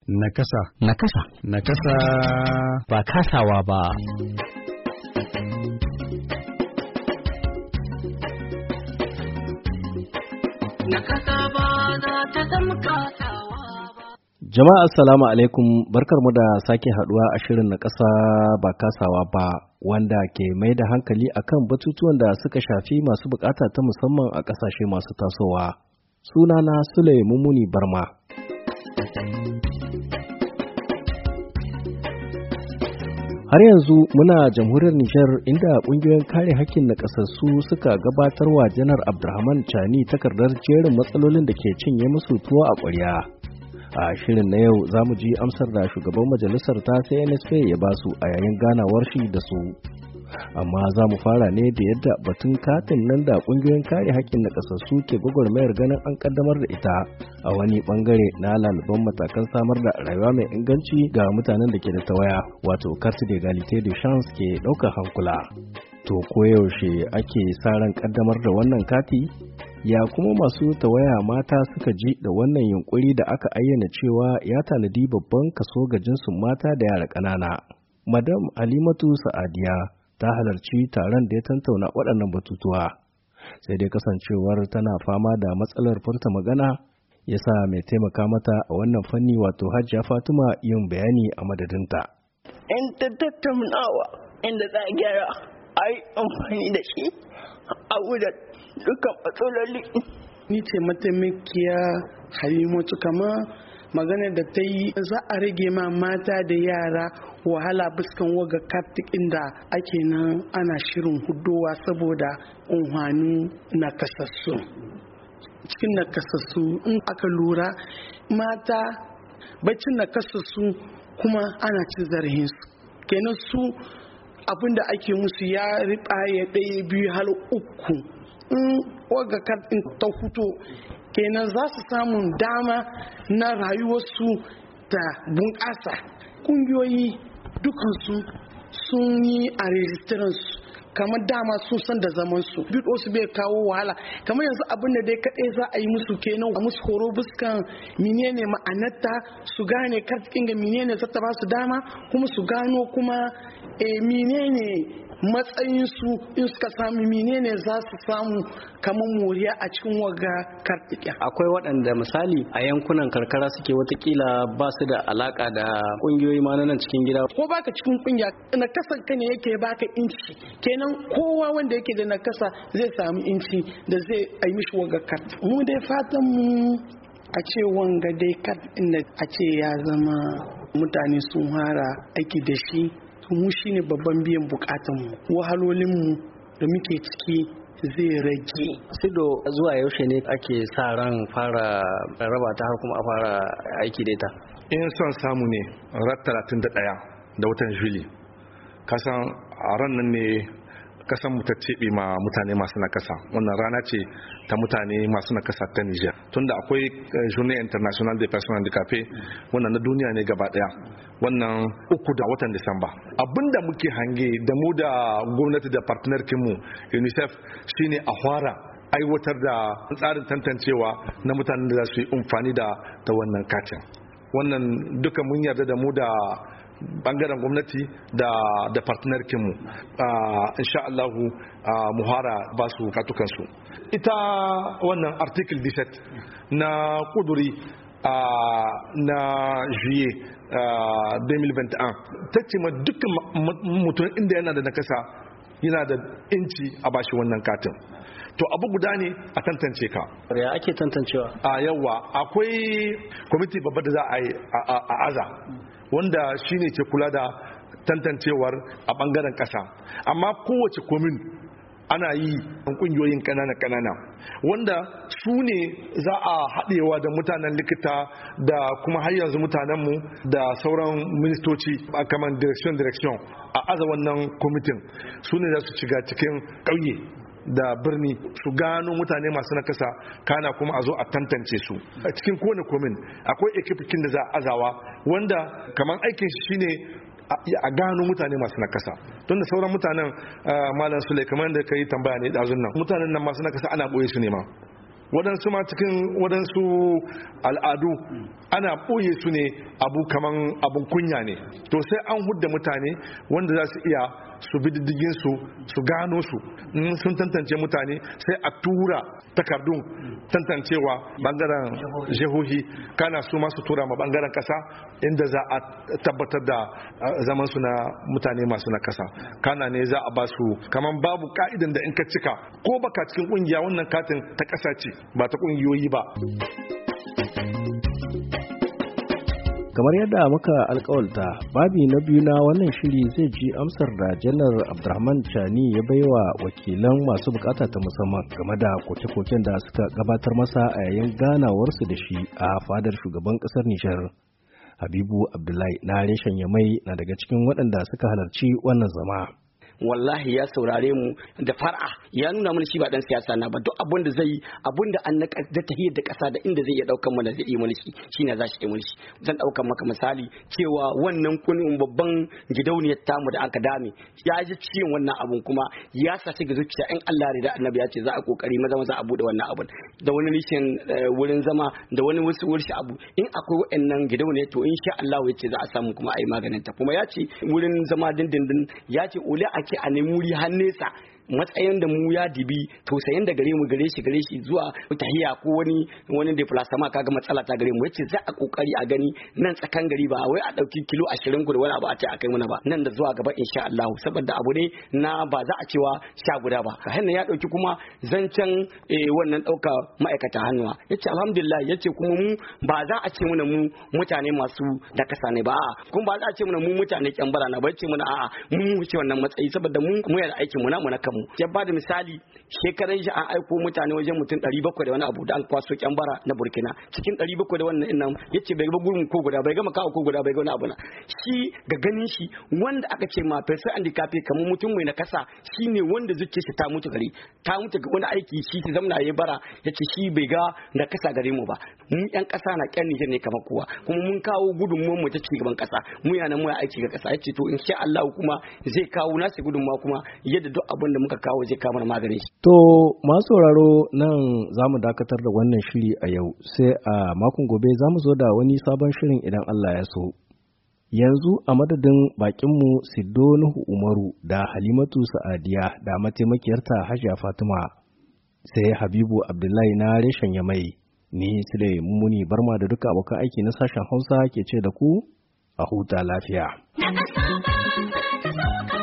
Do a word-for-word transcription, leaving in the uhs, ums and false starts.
Nakasa. Nakasa. Nakasa. Ba kasawa ba. Nakasa ba za ta zama kasawa ba. Jama'a assalamu alaikum, barkarmu da sake haduwa a shirin Nakasa ba kasawa ba, wanda ke mai da hankali akan batutuwan da suka shafi masu bukata ta musamman a kasashe masu tasowa. Sunana Sule Mumuni Barma. Har yanzu muna jamhuriyar Nijar inda kungiyoyin kare hakkin nakasassu suka gabatarwa Janar Abdurrahman Chani takardar jerin matsalolin da ke cinye musu tuwo a ƙwarya. A shirin na yau za mu ji amsar da shugaban majalisar ta C N S P ya basu a yayin ganawar shi da su. Amma za mu fara ne da yadda batun katin nan da kungiyoyin kare haƙƙin nakasassu ke gwagwarmayar ganin an kaddamar da ita a wani bangare na laliban matakan samar da rayuwa mai inganci ga mutanen da ke da tawaya, wato carte d'égalité de chance ke ɗaukar hankula. To koyaushe ake sa ran kaddamar da wannan kati? Ya kuma masu tawaya mata suka ji da wannan yunkuri da aka ayyana cewa ya tanadi babban kaso ga jinsin mata da yara ƙanana. Madam Halimatu Sa'adiya ta halarci taron da ya tantauna waɗannan batutuwa, sai dai kasancewar tana fama da matsalar furta magana ya sa mai taimaka mata a wannan fanni wato Hajiya Fatima yin bayani a madadinta. In ta tattaunawa inda za a gyara a yi amfani da shi a wurin dukkan matsaloli. Ni ce mataimakiya Halimatu, kama magana da ta yi za a rage ma mata da yara wahala biskan waga kartik inda ake nan ana shirin hudowa saboda unhwani nakasassu. Cikin nakasassu in aka lura mata bacin nakasassu kuma ana cin zarahinsu, kenan su abinda ake musu ya riɓa ya ɗaya biyu har uku. In waga kartin ta huto kenan za su samun dama na rayuwarsu ta bunƙasa. Ƙungiyoyi dukansu sun yi a rejistiransu kamar dama sun san da zamansu, bido su bai kawo wahala. Kamar yanzu abin da dai kaɗai za a yi musu kenan a musu horo buskan menene ma'anarta, su gane kartin ga menene zata ba su dama, kuma su gano kuma e, menene matsayinsu in suka sami menene za su samu kamar moriya a cikin waga kartiƙa. Akwai waɗanda misali a yankunan karkara suke watakila ba su da alaka da ƙungiyoyi ma nan cikin gida. Ko baka cikin ƙungiya na kasan ka ne yake baka inci, kenan kowa wanda yake da nakasa zai samu inci da zai yi mishi waga kart. Mu dai fatan mu a ce wanga dai kart inda a ce ya zama mutane sun fara aiki da shi, mu shine babban biyan bukatunmu, wahalolinmu da muke ciki zai rage. Sido, zuwa yaushe ne ake sa ran fara raba ta har kuma a fara aiki da ita? In son samu ne ran talatin da ɗaya da watan Juli, kasan a ran nan ne kasan mu ta cebe ma mutane masu nakasa. Wannan rana ce ta mutane masu nakasa ta Niger, tunda akwai Journée International des Personnes Handicapées, wannan na duniya ne gaba daya, wannan uku da watan Disamba. Abinda muke hange da mu da gwamnati da partner kinmu UNICEF shine a fara aiwatar da tsarin tantancewa na mutanen da za su yi amfani da ta wannan katin. Wannan duka mun yarda da mu da bangaren gwamnati da da partner kinmu, uh, insha Allah uh, muhara ba su katukansu. Ita wannan article dix-sept na kuduri uh, na juillet uh, deux mille vingt et un ta ce ma dukkan mutum inda yana da nakasa yana da inci a bashi wannan katin. To abu guda ne a tantance ka. Ya ake tantancewa? A yawa akwai kwamiti babba da za a yi a aza, wanda shine ke kula da tantancewar a bangaren kasa, amma kowace komin ana yi kungiyoyin kanana kanana wanda su ne za a haɗewa da mutanen likita da kuma har yanzu mutanenmu da sauran ministoci a kamar direction direction a aza wannan kwamitin. Su ne za su shiga cikin ƙauye da birni su gano mutane masu nakasa, kana kuma a zo a tantance su. A cikin kowane komin akwai ekipikin da za a azawa wanda kamar aikin shi shine a gano mutane masu nakasa. Don da sauran mutanen malam Sule kamar da ka yi tambaya ne ɗazun nan, mutanen nan masu nakasa ana ɓoye su ne ma. waɗansu ma cikin waɗansu al'adu ana ɓoye su ne abu kaman abun kunya ne. To sai an hudda mutane wanda za su iya su bi diddigin su su gano su, in sun tantance mutane sai a tura takardun tantancewa bangaren jihohi, kana su masu tura ma bangaren kasa inda za a tabbatar da zaman su na mutane masu na kasa. Kana ne za a ba su kaman babu ka'idan da in ka cika ko baka cikin kungiya, wannan katin ta kasa ce ba ta kungiyoyi ba. Kamar yadda muka alkawalta, babi na biyu na wannan shiri zai ji amsar da janar Abdurrahman Chani ya baiwa wakilan masu bukata ta musamman game da koke-koken da suka gabatar masa a yayin ganawarsu da shi a fadar shugaban kasar Nijar. Habibu Abdullahi na reshen Yamai na daga cikin waɗanda suka halarci wannan zama. Wallahi ya saurare mu da far'a, ya nuna mana shi ba dan siyasa na ba, duk abin da zai yi, abin da an naka da tahiyar da kasa da inda zai iya daukan mana zai yi mana shi shine za shi yi mana shi. Zan daukan maka misali cewa wannan kunin babban gidauniyar tamu da aka dame ya ji ciwon wannan abun, kuma ya sace ga zuciya in Allah ya da Annabi ya ce za a kokari maza maza a bude wannan abun da wani rishin wurin zama da wani wasu wurin abu. In akwai waɗannan gidauniyar to insha Allah ya ce za a samu kuma a yi maganin ta, kuma ya ce wurin zama dindindin, ya ce ule a a nemi wuri har nesa matsayin da mu ya dibi tausayin da gare mu gare shi gare shi zuwa tahiya ko wani wani deplasama kaga matsala ta gare mu, yace za a kokari a gani nan tsakan gari ba wai a dauki kilo ashirin guda wani abu a ce akai muna ba, nan da zuwa gaba insha Allah, saboda abu ne na ba za a cewa sha guda ba. Hannan ya dauki kuma zancen wannan dauka ma'aikata hannuwa, yace alhamdulillah, yace kuma mu ba za a ce muna mu mutane masu da kasa ne ba, kuma ba za a ce muna mu mutane kyambara na ba, yace muna a'a mu wuce wannan matsayi saboda mu mu yana aikin mu na mu na kanmu. Ya ba da misali, shekaran shi an aiko mutane wajen mutum ɗari bakwai da wani abu da an kwaso kyambara na Burkina. Cikin ɗari bakwai da wannan nan yace bai ga gurin ko guda, bai ga makawa ko guda, bai ga wani abu na. Shi ga ganin shi wanda aka ce ma fesa handicapé kamar mutum mai na kasa shine wanda zuciya shi ta mutu gari, ta mutu ga wani aiki shi ta zamna yayi bara, yace shi bai ga na kasa gare mu ba. Mu yan kasa na kyan Niger ne kamar kowa, kuma mun kawo gudunmuwar mu ta ci gaban kasa, mu yana mu aiki ga kasa. Yace to insha Allah kuma zai kawo nashi gudunmuwa, kuma yadda duk abin da muka kawo zai kawo mana magani. To masu sauraro, nan za mu dakatar da wannan shiri a yau, sai a makon gobe za mu zo da wani sabon shirin idan Allah ya so. Yanzu a madadin bakinmu Siddo Nuhu Umaru da Halimatu Sa'adiya da mataimakiyarta Hajiya Fatima, sai Habibu Abdullahi na reshen Yamai, ni Sule Mumuni Barma da duka abokan aiki na sashen Hausa ke ce da ku a huta lafiya.